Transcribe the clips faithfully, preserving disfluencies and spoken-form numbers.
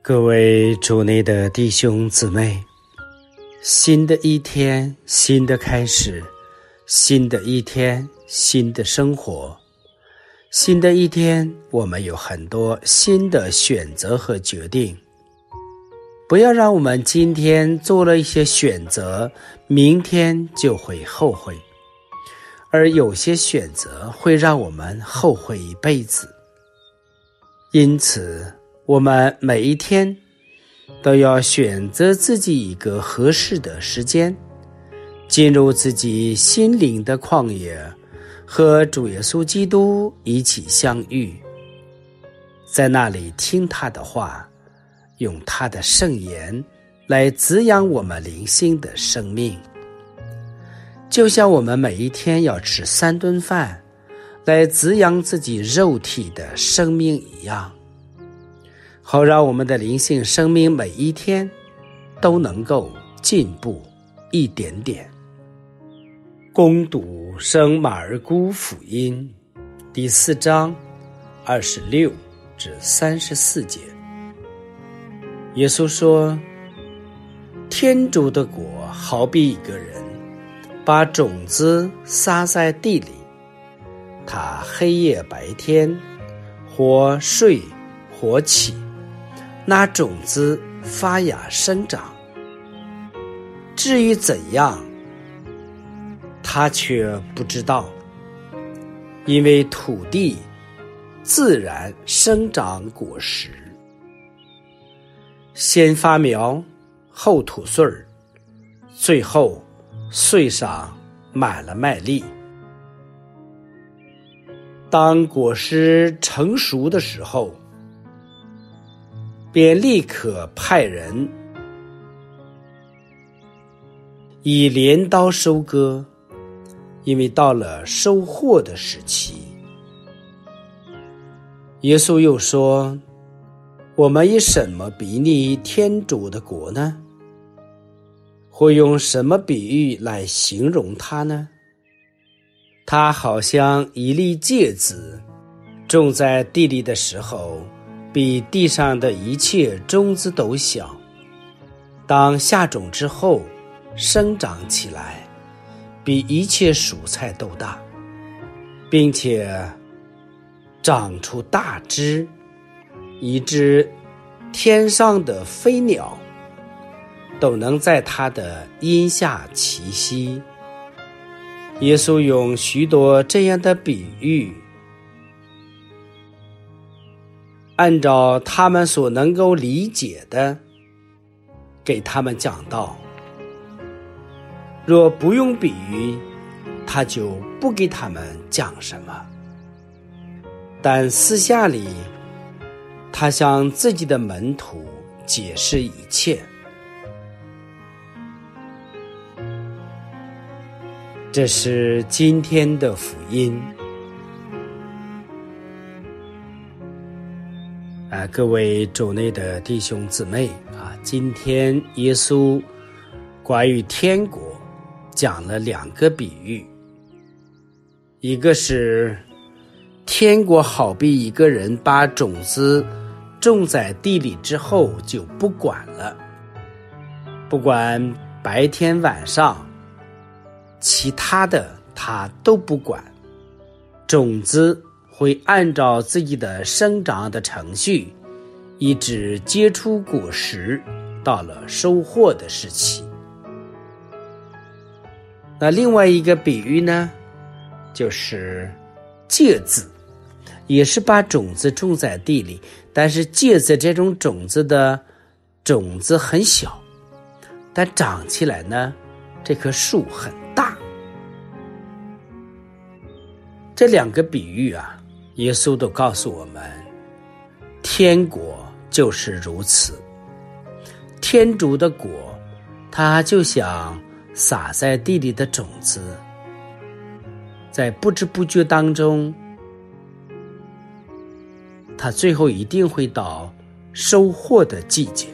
各位主内的弟兄姊妹，新的一天，新的开始，新的一天，新的生活，新的一天，我们有很多新的选择和决定。不要让我们今天做了一些选择，明天就会后悔，而有些选择会让我们后悔一辈子。因此我们每一天都要选择自己一个合适的时间，进入自己心灵的旷野，和主耶稣基督一起相遇，在那里听他的话，用他的圣言来滋养我们灵性的生命。就像我们每一天要吃三顿饭来滋养自己肉体的生命一样，好让我们的灵性生命每一天都能够进步一点点。恭读圣马尔谷福音第四章二十六至三十四节。耶稣说，天主的国好比一个人把种子撒在地里，他黑夜白天或睡或起，那种子发芽生长，至于怎样，他却不知道，因为土地自然生长果实，先发苗，后吐穗儿，最后穗上满了麦粒。当果实成熟的时候，便立刻派人以镰刀收割，因为到了收获的时期。耶稣又说，我们以什么比拟天主的国呢？或用什么比喻来形容它呢？它好像一粒芥子，种在地里的时候，比地上的一切种子都小，当下种之后生长起来，比一切蔬菜都大，并且长出大枝，以致天上的飞鸟都能在它的荫下栖息。耶稣用许多这样的比喻，按照他们所能够理解的给他们讲道。若不用比喻，他就不给他们讲什么，但私下里他向自己的门徒解释一切。这是今天的福音。啊，各位主内的弟兄姊妹啊，今天耶稣关于天国讲了两个比喻，一个是天国好比一个人把种子种在地里之后就不管了，不管白天晚上，其他的他都不管，种子会按照自己的生长的程序，一直结出果实，到了收获的时期。那另外一个比喻呢，就是芥子，也是把种子种在地里，但是芥子这种种子的种子很小，但长起来呢，这棵树很大。这两个比喻啊，耶稣都告诉我们，天国就是如此。天主的国，它就像撒在地里的种子，在不知不觉当中，它最后一定会到收获的季节。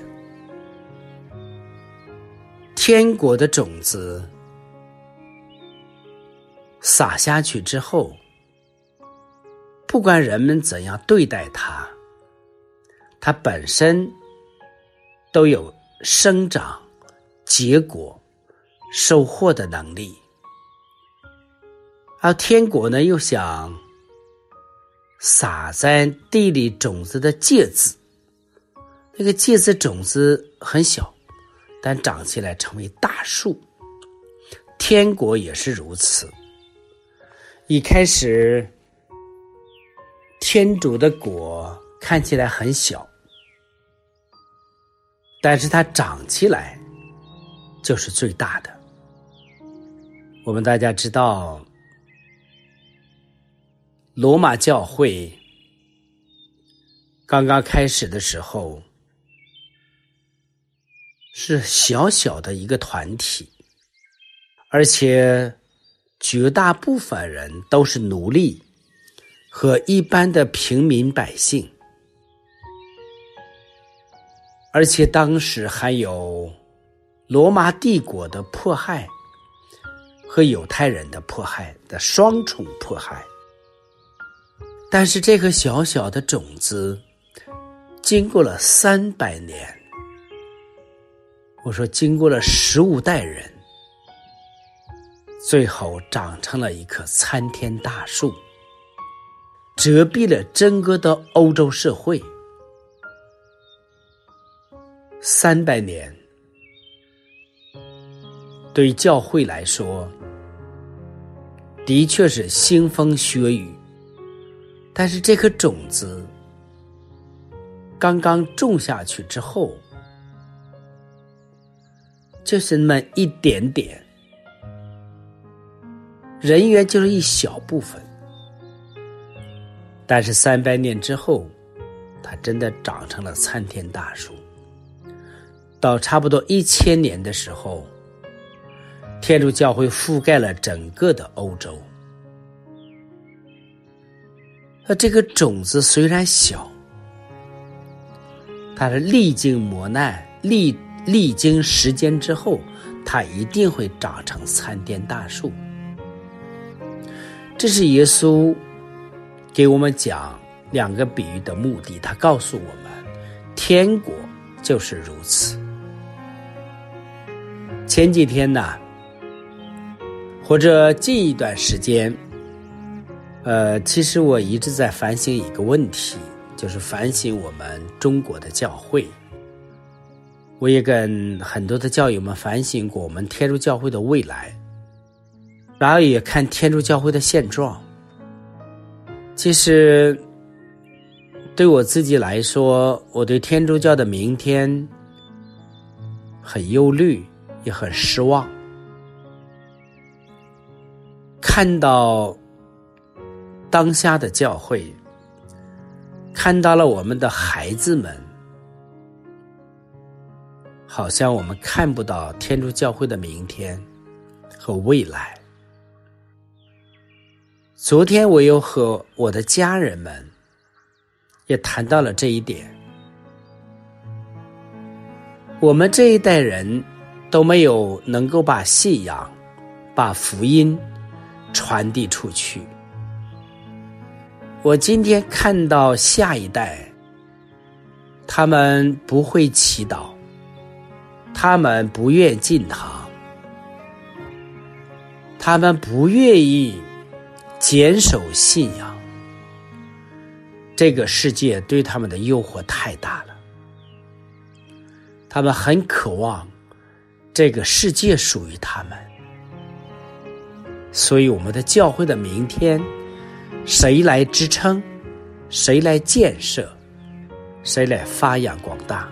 天国的种子撒下去之后，不管人们怎样对待它，它本身都有生长、结果、收获的能力。而天国呢，又想撒在地里种子的芥子，那个芥子种子很小，但长起来成为大树。天国也是如此，一开始天主的果看起来很小，但是它长起来就是最大的。我们大家知道，罗马教会刚刚开始的时候是小小的一个团体，而且绝大部分人都是奴隶和一般的平民百姓，而且当时还有罗马帝国的迫害和犹太人的迫害的双重迫害。但是这个小小的种子经过了三百年，我说经过了十五代人，最后长成了一棵参天大树，遮蔽了整个的欧洲社会。三百年对教会来说的确是腥风血雨，但是这颗种子刚刚种下去之后，就是那么一点点，人员就是一小部分，但是三百年之后，它真的长成了参天大树。到差不多一千年的时候，天主教会覆盖了整个的欧洲。那这个种子虽然小，它是历经磨难，历历经时间之后，它一定会长成参天大树。这是耶稣给我们讲两个比喻的目的，他告诉我们，天国就是如此。前几天呢，或者近一段时间，呃，其实我一直在反省一个问题，就是反省我们中国的教会。我也跟很多的教友们反省过我们天主教会的未来，然后也看天主教会的现状。其实对我自己来说，我对天主教的明天很忧虑，也很失望。看到当下的教会，看到了我们的孩子们，好像我们看不到天主教会的明天和未来。昨天我又和我的家人们也谈到了这一点。我们这一代人都没有能够把信仰、把福音传递出去。我今天看到下一代，他们不会祈祷，他们不愿进堂，他们不愿意坚守信仰。这个世界对他们的诱惑太大了，他们很渴望这个世界属于他们。所以我们的教会的明天，谁来支撑？谁来建设？谁来发扬光大？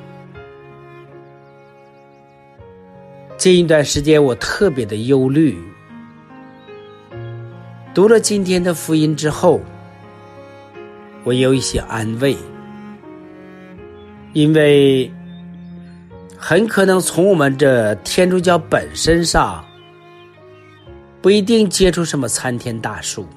近一段时间我特别的忧虑，读了今天的福音之后，我有一些安慰，因为很可能从我们这天主教本身上不一定结出什么参天大树。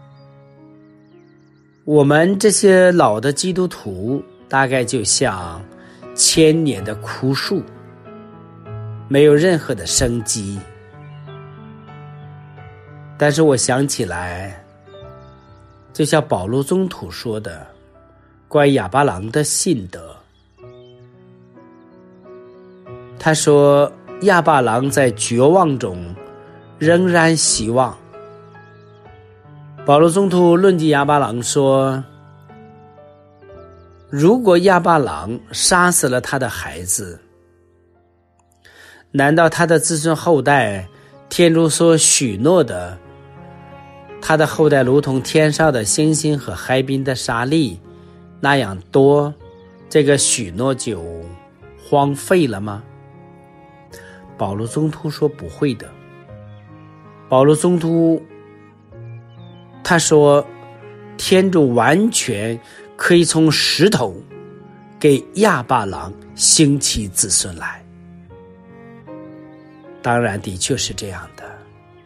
我们这些老的基督徒大概就像千年的枯树，没有任何的生机。但是我想起来，就像保禄宗徒说的关于亚巴郎的信德， 他说亚巴郎在绝望中仍然希望。保罗宗徒论及亚巴郎说，如果亚巴郎杀死了他的孩子，难道他的子孙后代天主所许诺的，他的后代如同天上的星星和海滨的沙粒那样多，这个许诺就荒废了吗？保罗宗徒说不会的。保罗宗徒他说，天主完全可以从石头给亚巴郎兴起子孙来。当然的确是这样的，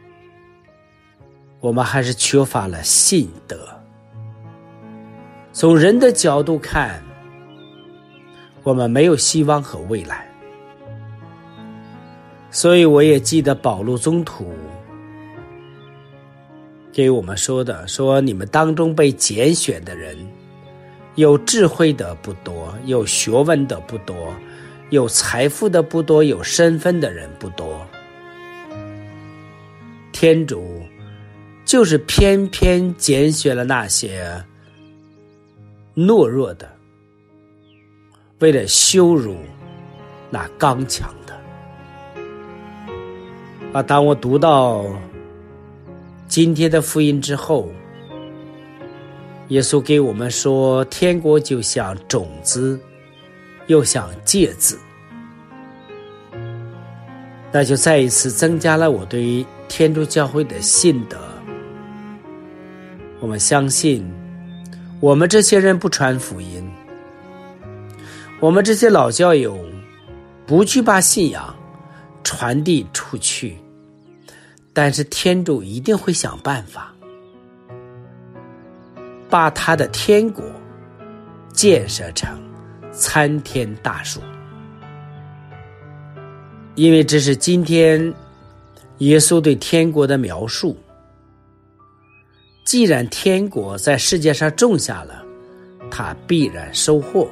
我们还是缺乏了信德。从人的角度看，我们没有希望和未来。所以我也记得保罗宗徒给我们说的，说你们当中被拣选的人，有智慧的不多，有学问的不多，有财富的不多，有身份的人不多。天主就是偏偏拣选了那些懦弱的，为了羞辱那刚强的。啊，当我读到今天的福音之后，耶稣给我们说，天国就像种子，又像芥子，那就再一次增加了我对天主教会的信德。我们相信，我们这些人不传福音，我们这些老教友不去把信仰传递出去，但是天主一定会想办法把他的天国建设成参天大树。因为这是今天耶稣对天国的描述。既然天国在世界上种下了，他必然收获。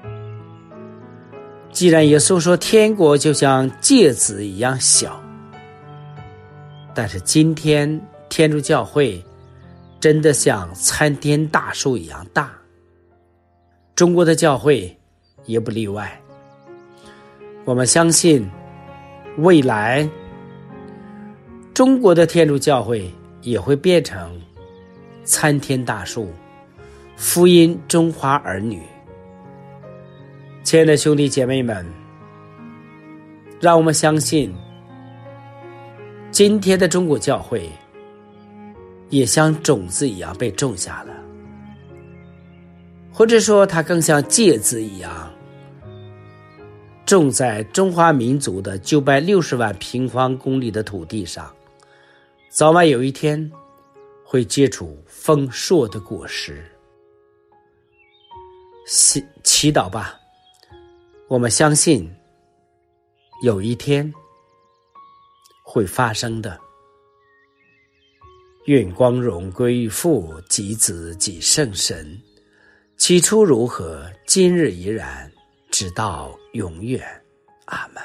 既然耶稣说天国就像芥子一样小，但是今天天主教会真的像参天大树一样大，中国的教会也不例外。我们相信未来中国的天主教会也会变成参天大树，福音中华儿女。亲爱的兄弟姐妹们，让我们相信今天的中国教会也像种子一样被种下了，或者说它更像芥子一样种在中华民族的九百六十万平方公里的土地上，早晚有一天会结出丰硕的果实。祈祈祷吧，我们相信有一天会发生的。愿光荣归于父及子及圣神，起初如何，今日依然，直到永远。阿们。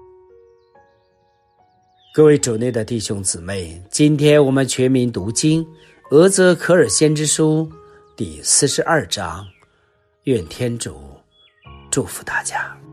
各位主内的弟兄姊妹，今天我们全民读经俄泽科尔先知书第四十二章，愿天主祝福大家。